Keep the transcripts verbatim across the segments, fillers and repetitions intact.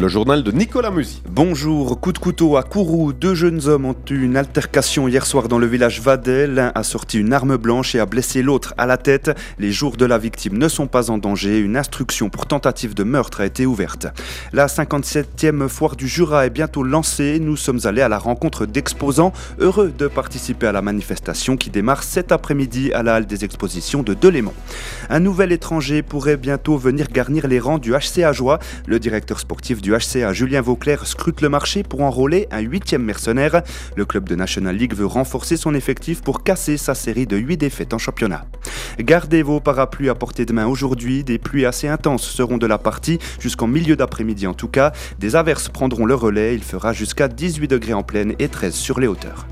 Le journal de Nicolas Musy. Bonjour, coup de couteau à Kourou. Deux jeunes hommes ont eu une altercation hier soir dans le village Vadais. L'un a sorti une arme blanche et a blessé l'autre à la tête. Les jours de la victime ne sont pas en danger. Une instruction pour tentative de meurtre a été ouverte. La cinquante-septième foire du Jura est bientôt lancée. Nous sommes allés à la rencontre d'exposants heureux de participer à la manifestation qui démarre cet après-midi à la halle des expositions de Delémont. Un nouvel étranger pourrait bientôt venir garnir les rangs du H C Ajoie. Le directeur sportif du H C A, Julien Vauclair, scrute le marché pour enrôler un huitième mercenaire. Le club de National League veut renforcer son effectif pour casser sa série de huit défaites en championnat. Gardez vos parapluies à portée de main aujourd'hui. Des pluies assez intenses seront de la partie jusqu'en milieu d'après-midi en tout cas. Des averses prendront le relais. Il fera jusqu'à dix-huit degrés en plaine et treize sur les hauteurs.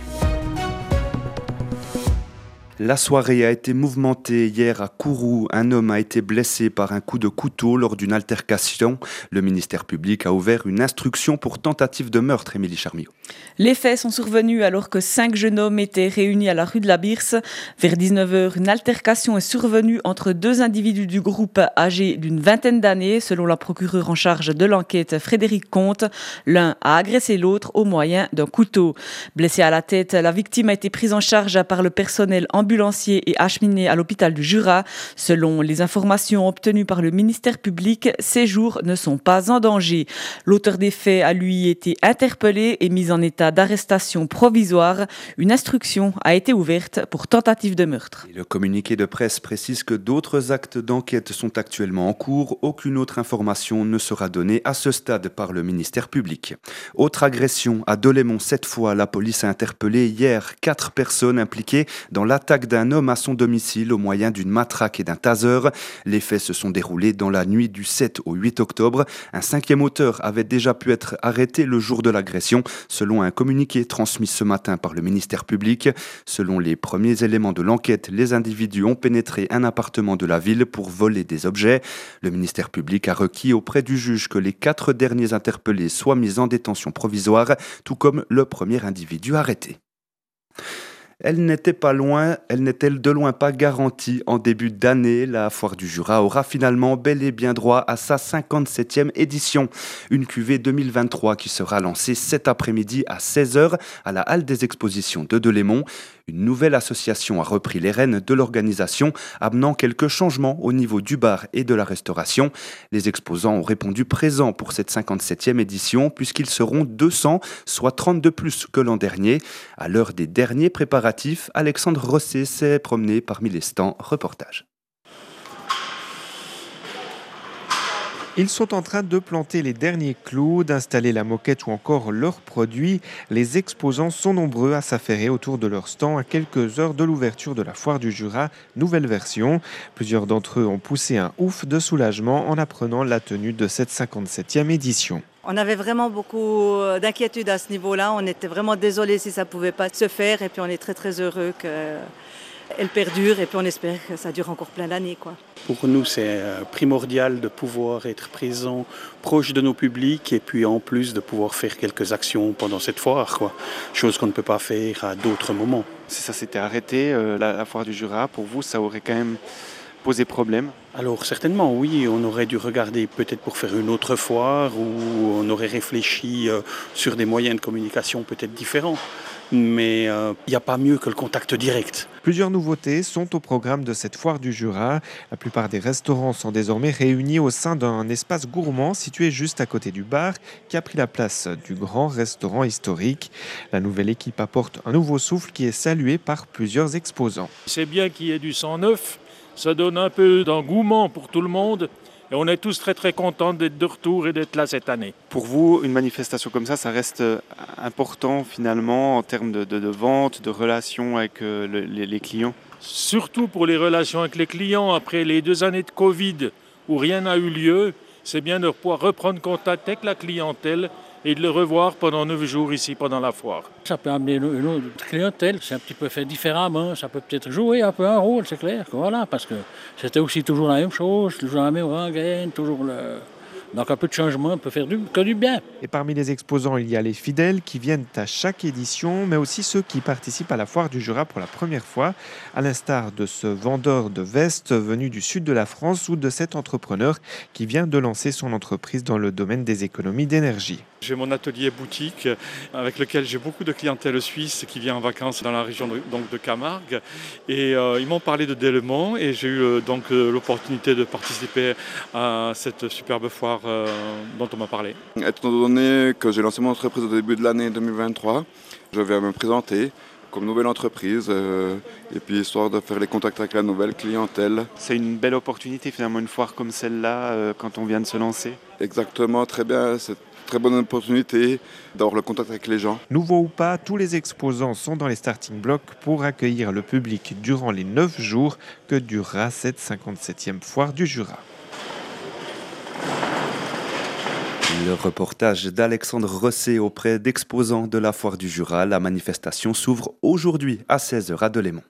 La soirée a été mouvementée hier à Kourou. Un homme a été blessé par un coup de couteau lors d'une altercation. Le ministère public a ouvert une instruction pour tentative de meurtre, Émilie Charmiot. Les faits sont survenus alors que cinq jeunes hommes étaient réunis à la rue de la Birse. Vers dix-neuf heures, une altercation est survenue entre deux individus du groupe âgés d'une vingtaine d'années, selon la procureure en charge de l'enquête Frédéric Comte. L'un a agressé l'autre au moyen d'un couteau. Blessé à la tête, la victime a été prise en charge par le personnel ambulancier et acheminée à l'hôpital du Jura. Selon les informations obtenues par le ministère public, ces jours ne sont pas en danger. L'auteur des faits a lui été interpellé et mis en état d'arrestation provisoire. Une instruction a été ouverte pour tentative de meurtre. Et le communiqué de presse précise que d'autres actes d'enquête sont actuellement en cours. Aucune autre information ne sera donnée à ce stade par le ministère public. Autre agression à Delémont. Cette fois, la police a interpellé hier quatre personnes impliquées dans l'attaque d'un homme à son domicile au moyen d'une matraque et d'un taser. Les faits se sont déroulés dans la nuit du sept au huit octobre. Un cinquième auteur avait déjà pu être arrêté le jour de l'agression, selon un communiqué transmis ce matin par le ministère public. Selon les premiers éléments de l'enquête, les individus ont pénétré un appartement de la ville pour voler des objets. Le ministère public a requis auprès du juge que les quatre derniers interpellés soient mis en détention provisoire, tout comme le premier individu arrêté. Elle n'était pas loin, elle n'est de loin pas garantie en début d'année. La foire du Jura aura finalement bel et bien droit à sa cinquante-septième édition. Une cuvée deux mille vingt-trois qui sera lancée cet après-midi à seize heures à la halle des expositions de Delémont. Une nouvelle association a repris les rênes de l'organisation, amenant quelques changements au niveau du bar et de la restauration. Les exposants ont répondu présents pour cette cinquante-septième édition puisqu'ils seront deux cents, soit trente de plus que l'an dernier. À l'heure des derniers préparatifs, Alexandre Rosset s'est promené parmi les stands. Reportage. Ils sont en train de planter les derniers clous, d'installer la moquette ou encore leurs produits. Les exposants sont nombreux à s'affairer autour de leur stand à quelques heures de l'ouverture de la foire du Jura, nouvelle version. Plusieurs d'entre eux ont poussé un ouf de soulagement en apprenant la tenue de cette cinquante-septième édition. On avait vraiment beaucoup d'inquiétudes à ce niveau-là. On était vraiment désolés si ça ne pouvait pas se faire. Et puis on est très très heureux qu'elle perdure. Et puis on espère que ça dure encore plein d'années, quoi. Pour nous, c'est primordial de pouvoir être présent, proche de nos publics et puis en plus de pouvoir faire quelques actions pendant cette foire, quoi. Chose qu'on ne peut pas faire à d'autres moments. Si ça s'était arrêté, euh, la, la foire du Jura, pour vous, ça aurait quand même posé problème ? Alors certainement, oui, on aurait dû regarder peut-être pour faire une autre foire ou on aurait réfléchi euh, sur des moyens de communication peut-être différents. Mais il euh, n'y a pas mieux que le contact direct. Plusieurs nouveautés sont au programme de cette foire du Jura. La plupart des restaurants sont désormais réunis au sein d'un espace gourmand situé juste à côté du bar qui a pris la place du grand restaurant historique. La nouvelle équipe apporte un nouveau souffle qui est salué par plusieurs exposants. C'est bien qu'il y ait du sang neuf, ça donne un peu d'engouement pour tout le monde. Et on est tous très très contents d'être de retour et d'être là cette année. Pour vous, une manifestation comme ça, ça reste important finalement en termes de, de, de vente, de relations avec euh, le, les, les clients ? Surtout pour les relations avec les clients, après les deux années de Covid où rien n'a eu lieu, c'est bien de pouvoir reprendre contact avec la clientèle et de le revoir pendant neuf jours ici pendant la foire. Ça peut amener une autre clientèle, c'est un petit peu fait différemment, ça peut peut-être jouer un peu un rôle, c'est clair, voilà, parce que c'était aussi toujours la même chose, toujours la même rengaine, toujours le, Donc un peu de changement peut faire du, que du bien. Et parmi les exposants, il y a les fidèles qui viennent à chaque édition, mais aussi ceux qui participent à la foire du Jura pour la première fois, à l'instar de ce vendeur de vestes venu du sud de la France ou de cet entrepreneur qui vient de lancer son entreprise dans le domaine des économies d'énergie. J'ai mon atelier boutique avec lequel j'ai beaucoup de clientèle suisse qui vient en vacances dans la région de, donc de Camargue. Et euh, ils m'ont parlé de Delémont et j'ai eu euh, donc euh, l'opportunité de participer à cette superbe foire euh, dont on m'a parlé. Étant donné que j'ai lancé mon entreprise au début de l'année deux mille vingt-trois, je vais me présenter comme nouvelle entreprise euh, et puis histoire de faire les contacts avec la nouvelle clientèle. C'est une belle opportunité finalement, une foire comme celle-là euh, quand on vient de se lancer. Exactement, très bien. C'est très bonne opportunité d'avoir le contact avec les gens. Nouveau ou pas, tous les exposants sont dans les starting blocks pour accueillir le public durant les neuf jours que durera cette cinquante-septième foire du Jura. Le reportage d'Alexandre Rosset auprès d'exposants de la foire du Jura. La manifestation s'ouvre aujourd'hui à seize heures à Delémont.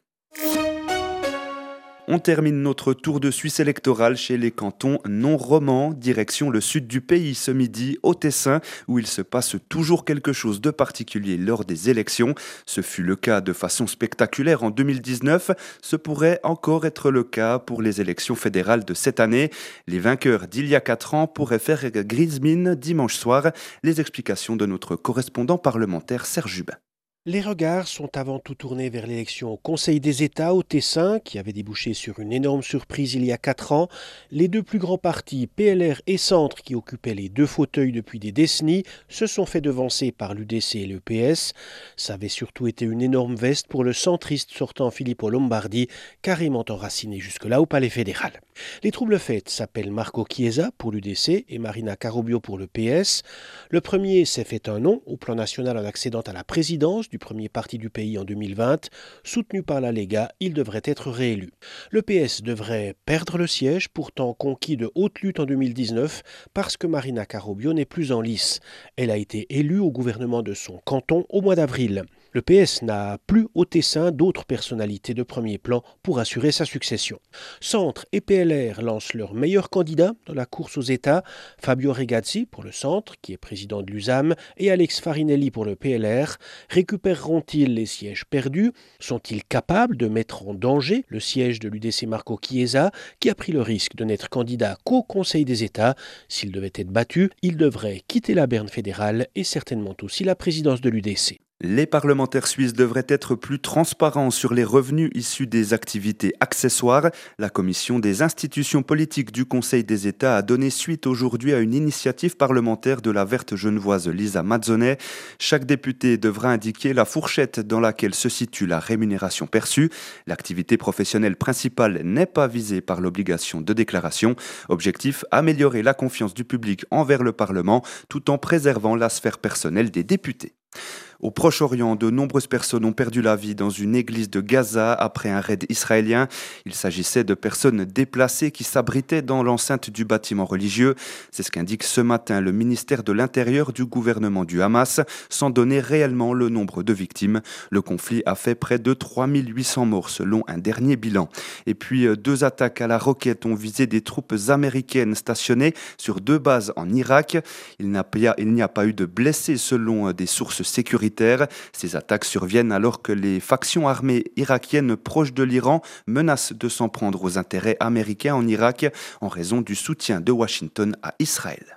On termine notre tour de Suisse électorale chez les cantons non romans, direction le sud du pays ce midi, au Tessin, où il se passe toujours quelque chose de particulier lors des élections. Ce fut le cas de façon spectaculaire en deux mille dix-neuf. Ce pourrait encore être le cas pour les élections fédérales de cette année. Les vainqueurs d'il y a quatre ans pourraient faire grise mine dimanche soir. Les explications de notre correspondant parlementaire Serge Jubin. Les regards sont avant tout tournés vers l'élection au Conseil des États au Tessin, qui avait débouché sur une énorme surprise il y a quatre ans. Les deux plus grands partis, P L R et Centre, qui occupaient les deux fauteuils depuis des décennies, se sont fait devancer par l'U D C et le P S. Ça avait surtout été une énorme veste pour le centriste sortant Filippo Lombardi, carrément enraciné jusque-là au Palais fédéral. Les troubles faits s'appellent Marco Chiesa pour l'U D C et Marina Carobio pour le P S. Le premier s'est fait un nom au plan national en accédant à la présidence du premier parti du pays en deux mille vingt. Soutenu par la Lega, il devrait être réélu. Le P S devrait perdre le siège, pourtant conquis de haute lutte en deux mille dix-neuf, parce que Marina Carobio n'est plus en lice. Elle a été élue au gouvernement de son canton au mois d'avril. Le P S n'a plus au Tessin d'autres personnalités de premier plan pour assurer sa succession. Centre et P L R lancent leurs meilleurs candidats dans la course aux États, Fabio Regazzi pour le Centre, qui est président de l'U S A M, et Alex Farinelli pour le P L R. Récupéreront-ils les sièges perdus? Sont-ils capables de mettre en danger le siège de l'U D C Marco Chiesa, qui a pris le risque de n'être candidat qu'au Conseil des États? S'il devait être battu, il devrait quitter la berne fédérale et certainement aussi la présidence de l'U D C. Les parlementaires suisses devraient être plus transparents sur les revenus issus des activités accessoires. La commission des institutions politiques du Conseil des États a donné suite aujourd'hui à une initiative parlementaire de la verte genevoise Lisa Mazzonnet. Chaque député devra indiquer la fourchette dans laquelle se situe la rémunération perçue. L'activité professionnelle principale n'est pas visée par l'obligation de déclaration. Objectif, améliorer la confiance du public envers le Parlement tout en préservant la sphère personnelle des députés. Au Proche-Orient, de nombreuses personnes ont perdu la vie dans une église de Gaza après un raid israélien. Il s'agissait de personnes déplacées qui s'abritaient dans l'enceinte du bâtiment religieux. C'est ce qu'indique ce matin le ministère de l'Intérieur du gouvernement du Hamas, sans donner réellement le nombre de victimes. Le conflit a fait près de trois mille huit cents morts selon un dernier bilan. Et puis, deux attaques à la roquette ont visé des troupes américaines stationnées sur deux bases en Irak. Il n'y a, il n'y a pas eu de blessés selon des sources sécuritaires. Ces attaques surviennent alors que les factions armées irakiennes proches de l'Iran menacent de s'en prendre aux intérêts américains en Irak en raison du soutien de Washington à Israël.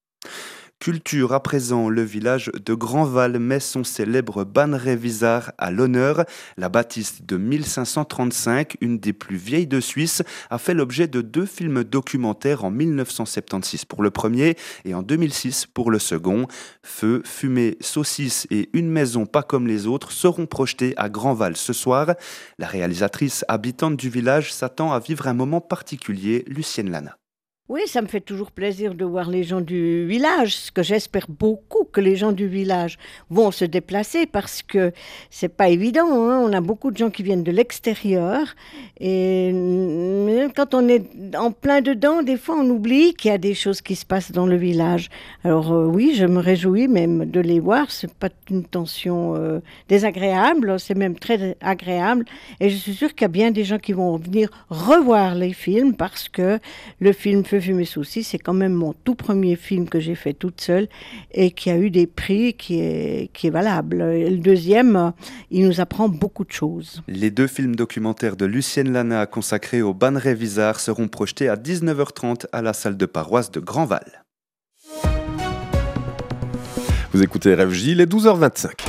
Culture à présent, le village de Grandval met son célèbre Banneray-Visart à l'honneur. La bâtisse de mille cinq cent trente-cinq, une des plus vieilles de Suisse, a fait l'objet de deux films documentaires en mille neuf cent soixante-seize pour le premier et en deux mille six pour le second. Feu, fumée, saucisses et une maison pas comme les autres seront projetés à Grandval ce soir. La réalisatrice habitante du village s'attend à vivre un moment particulier, Lucienne Lana. Oui, ça me fait toujours plaisir de voir les gens du village, ce que j'espère beaucoup que les gens du village vont se déplacer parce que c'est pas évident, hein. On a beaucoup de gens qui viennent de l'extérieur et quand on est en plein dedans, des fois on oublie qu'il y a des choses qui se passent dans le village. Alors euh, oui, je me réjouis même de les voir, c'est pas une tension euh, désagréable, c'est même très agréable et je suis sûre qu'il y a bien des gens qui vont venir revoir les films parce que le film Feu, vu mes soucis, c'est quand même mon tout premier film que j'ai fait toute seule et qui a eu des prix qui est, qui est valable. Et le deuxième, il nous apprend beaucoup de choses. Les deux films documentaires de Lucienne Lana consacrés au Banneret-Vizard seront projetés à dix-neuf heures trente à la salle de paroisse de Grandval. Vous écoutez R F J, il est douze heures vingt-cinq.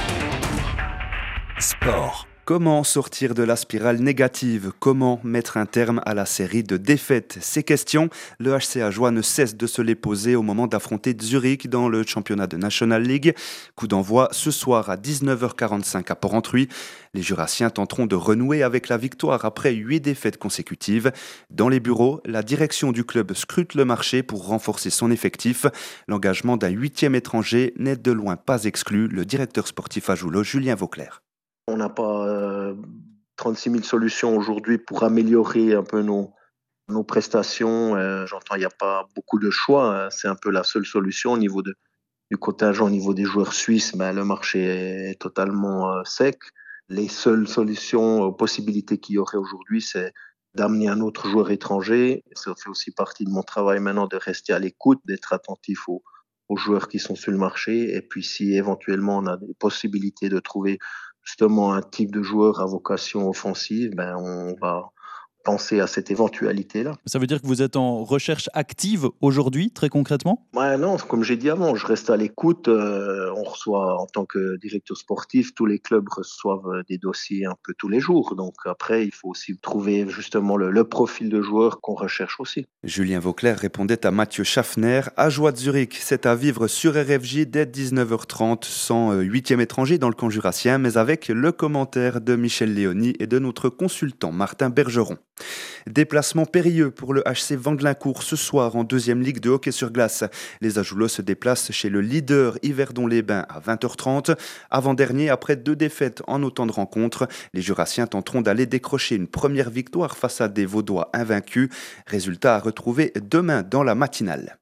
Sport. Comment sortir de la spirale négative ? Comment mettre un terme à la série de défaites ? Ces questions, le H C Ajoie ne cesse de se les poser au moment d'affronter Zurich dans le championnat de National League. Coup d'envoi ce soir à dix-neuf heures quarante-cinq à Porrentruy. Les Jurassiens tenteront de renouer avec la victoire après huit défaites consécutives. Dans les bureaux, la direction du club scrute le marché pour renforcer son effectif. L'engagement d'un huitième étranger n'est de loin pas exclu. Le directeur sportif ajoulot, Julien Vauclair. On n'a pas euh, trente-six mille solutions aujourd'hui pour améliorer un peu nos, nos prestations. Euh, j'entends, il n'y a pas beaucoup de choix. Hein. C'est un peu la seule solution au niveau de, du contingent, au niveau des joueurs suisses. Ben, le marché est totalement euh, sec. Les seules solutions, euh, possibilités qu'il y aurait aujourd'hui, c'est d'amener un autre joueur étranger. Ça fait aussi partie de mon travail maintenant de rester à l'écoute, d'être attentif aux, aux joueurs qui sont sur le marché. Et puis si éventuellement on a des possibilités de trouver justement un type de joueur à vocation offensive, ben on va penser à cette éventualité-là. Ça veut dire que vous êtes en recherche active aujourd'hui, très concrètement ? Ouais, non, comme j'ai dit avant, je reste à l'écoute. Euh, on reçoit, en tant que directeur sportif, tous les clubs reçoivent des dossiers un peu tous les jours. Donc après, il faut aussi trouver justement le, le profil de joueur qu'on recherche aussi. Julien Vauclair répondait à Mathieu Schaffner. Ajoie de Zurich, c'est à vivre sur R F J dès dix-neuf heures trente, sans huitième étranger dans le camp jurassien, mais avec le commentaire de Michel Léony et de notre consultant Martin Bergeron. Déplacement périlleux pour le H C Vandelincourt ce soir en deuxième ligue de hockey sur glace. Les Ajoulots se déplacent chez le leader Yverdon-les-Bains à vingt heures trente. Avant-dernier, après deux défaites en autant de rencontres, les Jurassiens tenteront d'aller décrocher une première victoire face à des Vaudois invaincus. Résultat à retrouver demain dans la matinale.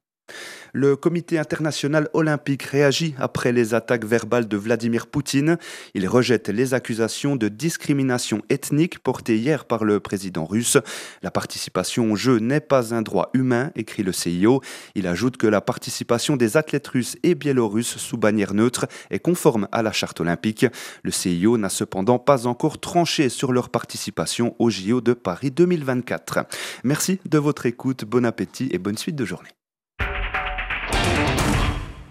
Le comité international olympique réagit après les attaques verbales de Vladimir Poutine. Il rejette les accusations de discrimination ethnique portées hier par le président russe. La participation aux Jeux n'est pas un droit humain, écrit le C I O. Il ajoute que la participation des athlètes russes et biélorusses sous bannière neutre est conforme à la charte olympique. Le C I O n'a cependant pas encore tranché sur leur participation aux J O de Paris deux mille vingt-quatre. Merci de votre écoute, bon appétit et bonne suite de journée.